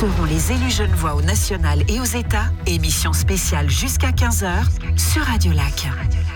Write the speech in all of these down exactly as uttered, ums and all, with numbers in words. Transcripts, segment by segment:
seront les élus genevois au national et aux États. Émission spéciale jusqu'à quinze heures sur Radio Lac.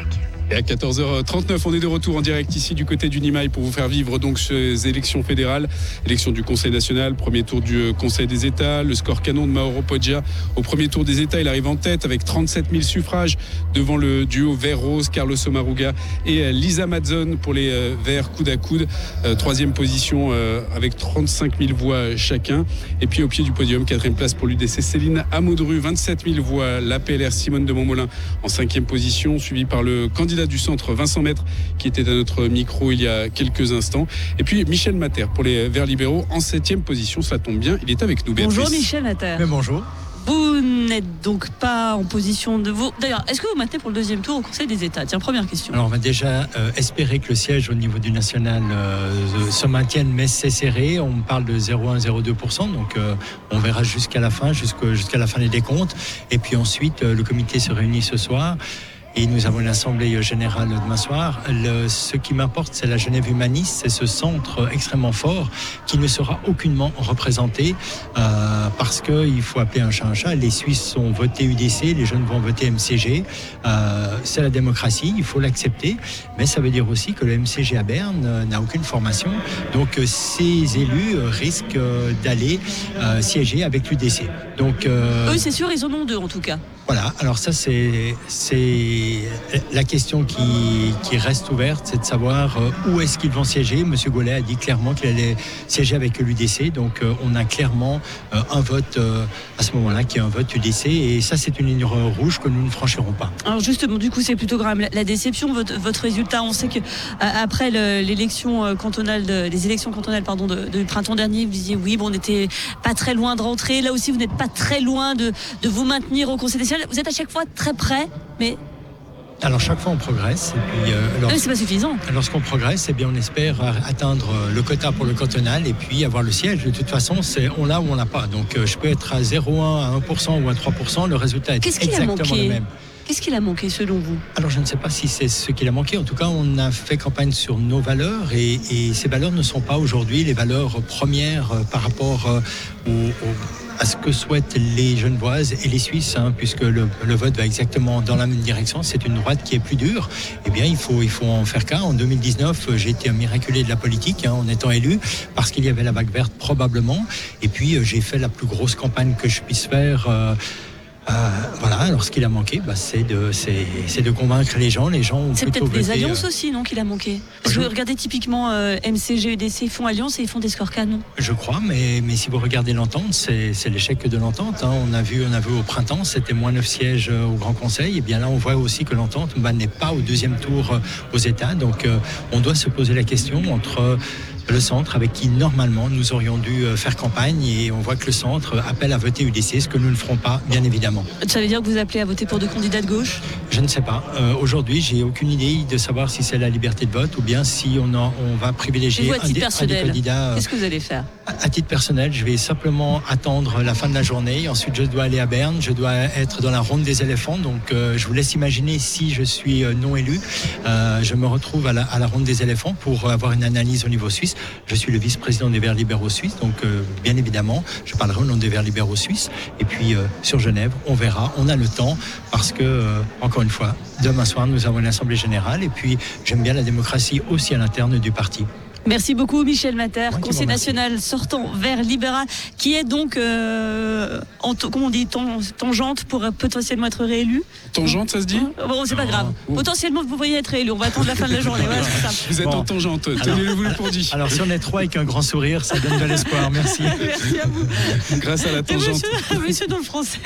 Et à quatorze heures trente-neuf, on est de retour en direct ici du côté du Nimaï pour vous faire vivre donc ces élections fédérales, élections du Conseil national, premier tour du Conseil des États, le score canon de Mauro Poggia. Au premier tour des États, il arrive en tête avec trente-sept mille suffrages devant le duo vert-rose, Carlos Sommaruga et Lisa Mazzone pour les verts coude à coude. Euh, troisième position euh, avec trente-cinq mille voix chacun. Et puis au pied du podium, quatrième place pour l'U D C, Céline Amaudru, vingt-sept mille voix. La P L R, Simone de Montmolin en cinquième position, suivi par le candidat du centre Vincent Maître qui était à notre micro il y a quelques instants, et puis Michel Matter pour les Verts libéraux en septième position. Ça tombe bien, il est avec nous. Béatrice. Bonjour Michel Matter. Mais bonjour. Vous n'êtes donc pas en position de vous. D'ailleurs, est-ce que vous maintenez pour le deuxième tour au Conseil des États? Tiens, première question. Alors, on va déjà euh, espérer que le siège au niveau du national euh, se maintienne, mais c'est serré. On parle de zéro virgule un à zéro virgule deux pour cent, donc euh, on verra jusqu'à la fin, jusqu'à, jusqu'à la fin des décomptes. Et puis ensuite, euh, le comité se réunit ce soir. Et nous avons une assemblée générale demain soir. Le, ce qui m'importe, c'est la Genève humaniste, c'est ce centre extrêmement fort qui ne sera aucunement représenté euh, parce qu'il faut appeler un chat un chat. Les Suisses ont voté U D C, les jeunes vont voter M C G. Euh, c'est la démocratie, il faut l'accepter. Mais ça veut dire aussi que le M C G à Berne euh, n'a aucune formation. Donc euh, ces élus euh, risquent euh, d'aller euh, siéger avec l'U D C. Donc, euh, oui, c'est sûr, ils en ont deux en tout cas. Voilà, alors ça c'est, c'est la question qui, qui reste ouverte, c'est de savoir où est-ce qu'ils vont siéger. Monsieur Gaulet a dit clairement qu'il allait siéger avec l'U D C, donc on a clairement un vote à ce moment-là qui est un vote U D C, et ça c'est une ligne rouge que nous ne franchirons pas. Alors justement, du coup c'est plutôt grave la déception, votre, votre résultat. On sait que après le, l'élection cantonale, de, les élections cantonales pardon, de, de printemps dernier, vous disiez oui, bon, on n'était pas très loin de rentrer. Là aussi vous n'êtes pas très loin de, de vous maintenir au Conseil national. Vous êtes à chaque fois très près, mais... Alors chaque fois on progresse. Et puis, euh, lorsqu'... mais c'est pas suffisant. Lorsqu'on progresse, eh bien on espère atteindre le quota pour le cantonal et puis avoir le siège. De toute façon, c'est on l'a ou on l'a pas. Donc euh, je peux être à zéro virgule un à un pour cent ou à trois pour cent. Le résultat est Qu'est-ce exactement le même. Qu'est-ce qu'il a manqué selon vous? Alors je ne sais pas si c'est ce qu'il a manqué. En tout cas, on a fait campagne sur nos valeurs et, et ces valeurs ne sont pas aujourd'hui les valeurs premières euh, par rapport euh, au, au à ce que souhaitent les Genevoises et les Suisses, hein, puisque le, le vote va exactement dans la même direction. C'est une droite qui est plus dure. Eh bien, il faut, il faut en faire cas. En deux mille dix-neuf, j'ai été un miraculé de la politique, hein, en étant élu, parce qu'il y avait la vague verte probablement. Et puis, j'ai fait la plus grosse campagne que je puisse faire. Euh, Euh, voilà, alors ce qu'il a manqué, bah, c'est, de, c'est, c'est de convaincre les gens. Les gens ont c'est plutôt peut-être voté, des alliances euh... aussi, non, qu'il a manqué. Parce je... que regardez typiquement euh, M C G, U D C, ils font alliance et ils font des scores canons. Je crois, mais, mais si vous regardez l'entente, c'est, c'est l'échec de l'entente. Hein. On a vu, on a vu au printemps, c'était moins neuf sièges au Grand Conseil. Et bien là, on voit aussi que l'entente bah, n'est pas au deuxième tour aux États. Donc, euh, on doit se poser la question entre le centre, avec qui normalement nous aurions dû faire campagne, et on voit que le centre appelle à voter U D C, ce que nous ne ferons pas, bien évidemment. Ça veut dire que vous appelez à voter pour deux candidats de gauche? Je ne sais pas. Euh, aujourd'hui, j'ai aucune idée de savoir si c'est la liberté de vote ou bien si on, en, on va privilégier un des, un des candidats. Qu'est-ce que vous allez faire? À, à titre personnel, je vais simplement attendre la fin de la journée. Ensuite, je dois aller à Berne. Je dois être dans la ronde des éléphants. Donc, euh, je vous laisse imaginer si je suis non élu. Euh, je me retrouve à la, à la ronde des éléphants pour avoir une analyse au niveau suisse. Je suis le vice-président des Verts libéraux suisses, donc euh, bien évidemment, je parlerai au nom des Verts libéraux suisses. Et puis euh, sur Genève, on verra, on a le temps, parce que, euh, encore une fois, demain soir, nous avons une assemblée générale, et puis j'aime bien la démocratie aussi à l'interne du parti. Merci beaucoup Michel Matter, Moi conseiller national sortant Vert libéral, qui est donc, euh, en t- comment on dit, ton, tangente pour potentiellement être réélu. Tangente, ça se dit? Bon, c'est pas oh. grave. Oh. Potentiellement, vous pourriez être réélu. On va attendre la fin de la journée. Voilà, c'est ça. Vous êtes bon. En tangente, tenez-le-vous pour dit. Alors, si on est trois avec un grand sourire, ça donne de l'espoir. Merci. Merci à vous. Grâce à la tangente. Monsieur, monsieur dans le français.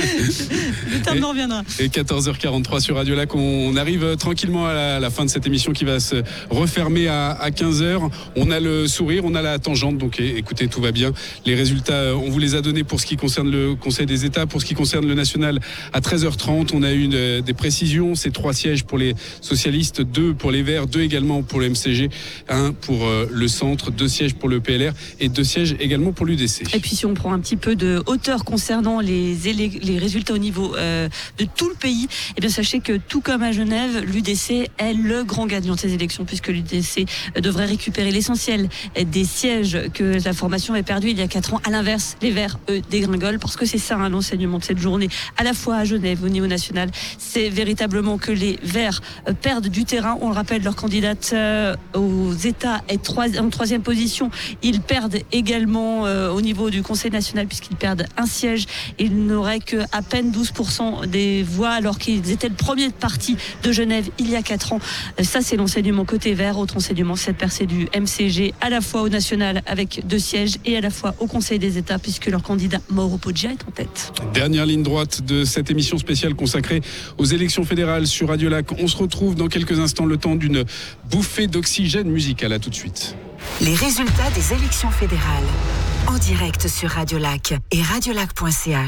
Le terme en reviendra. Et quatorze heures quarante-trois sur Radio Lac, on arrive tranquillement à la, à la fin de cette émission qui va se refermer à, à quinze heures. On a le sourire, on a la tangente, donc écoutez, tout va bien. Les résultats, on vous les a donnés pour ce qui concerne le Conseil des États, pour ce qui concerne le national à treize heures trente. On a eu une, des précisions, c'est trois sièges pour les socialistes, deux pour les Verts, deux également pour le M C G, un pour euh, le centre, deux sièges pour le P L R et deux sièges également pour l'U D C. Et puis si on prend un petit peu de hauteur concernant les, élé- les résultats au niveau euh, de tout le pays, eh bien sachez que tout comme à Genève, l'U D C est le grand gagnant de ces élections, puisque l'U D C devrait récupérer récupérer l'essentiel des sièges que la formation avait perdus il y a quatre ans. À l'inverse, les Verts, eux, dégringolent, parce que c'est ça hein, l'enseignement de cette journée, à la fois à Genève, au niveau national. C'est véritablement que les Verts euh, perdent du terrain. On le rappelle, leur candidate euh, aux États est trois, en troisième position. Ils perdent également euh, au niveau du Conseil national, puisqu'ils perdent un siège. Ils n'auraient qu'à peine douze pour cent des voix, alors qu'ils étaient le premier parti de Genève il y a quatre ans. Euh, ça, c'est l'enseignement côté Vert. Autre enseignement, cette percée du M C G, à la fois au national avec deux sièges et à la fois au Conseil des États, puisque leur candidat Mauro Poggia est en tête. Dernière ligne droite de cette émission spéciale consacrée aux élections fédérales sur Radio Lac. On se retrouve dans quelques instants, le temps d'une bouffée d'oxygène musical. À tout de suite. Les résultats des élections fédérales en direct sur Radio Lac et radiolac point c h.